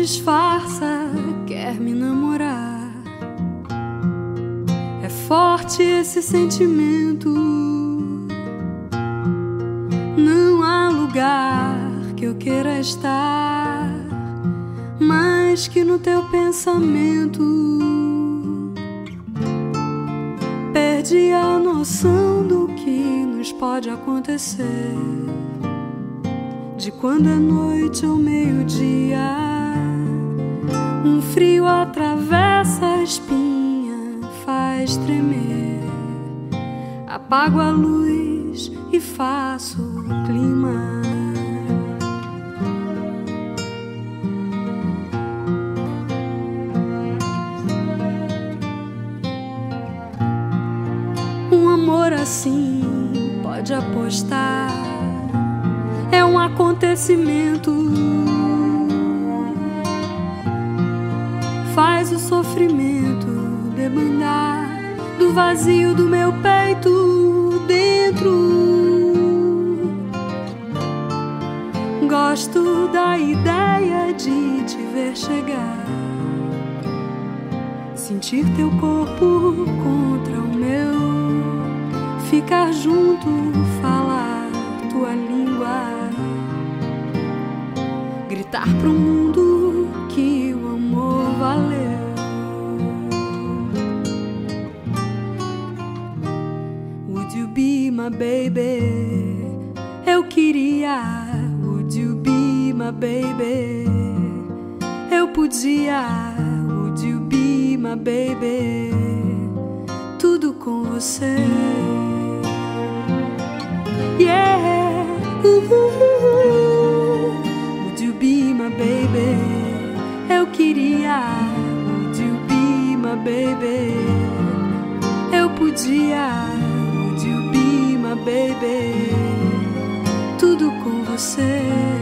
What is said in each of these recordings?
disfarça, quer me namorar. É forte esse sentimento, não há lugar que eu queira estar mais que no teu pensamento. Perdi a noção do que nos pode acontecer, de quando é noite ou meio-dia. Um frio atravessa a espinha, faz tremer. Apago a luz e faço o clima. Um amor assim, pode apostar, é um acontecimento. Faz o sofrimento debandar do vazio do meu peito dentro. Gosto da ideia de te ver chegar, sentir teu corpo contra o meu, ficar junto, falar tua língua, gritar pro mundo que o amor valeu. Would you be my baby? Eu queria. Would you be my baby? Eu podia. Would you be my baby? Tudo com você. Yeah. Would you be my baby? Eu queria. Would you be my baby? Eu podia. Would you be my baby? Tudo com você.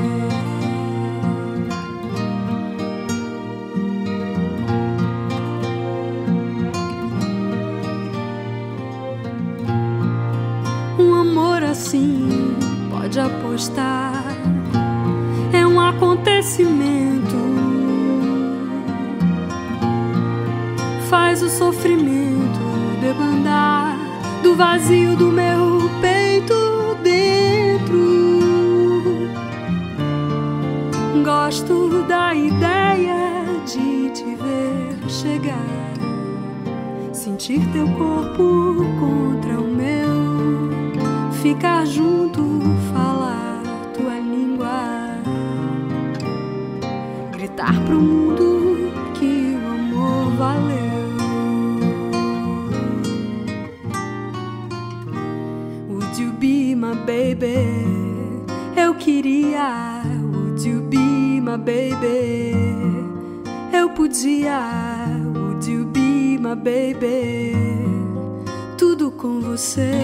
Um amor assim, pode apostar, é um acontecimento. Faz o sofrimento debandar do vazio do meu peito dentro. Gosto da ideia de te ver chegar, sentir teu corpo contra o meu, ficar junto, falar tua língua, gritar pro mundo que o amor valeu. Would you be my baby? Eu queria. Would you be my baby? Eu podia. Would you be my baby? Tudo com você.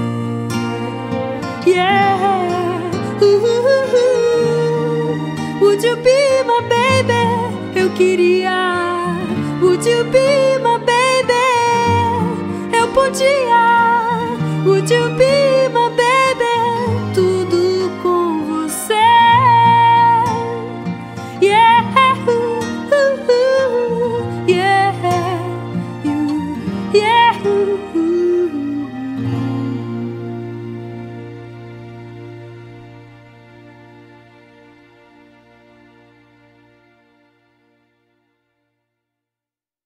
Yeah. Would you be my baby? Eu queria. Would you be my baby? Eu podia. Would you be